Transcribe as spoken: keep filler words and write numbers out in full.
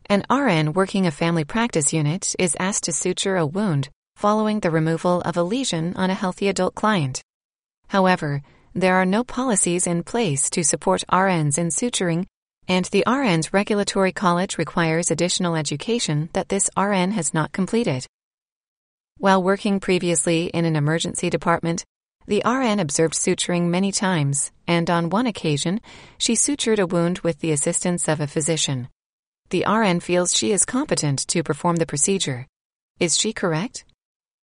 An R N working a family practice unit is asked to suture a wound following the removal of a lesion on a healthy adult client. However, there are no policies in place to support R Ns in suturing, and the R N's regulatory college requires additional education that this R N has not completed. While working previously in an emergency department, the R N observed suturing many times, and on one occasion, she sutured a wound with the assistance of a physician. The R N feels she is competent to perform the procedure. Is she correct?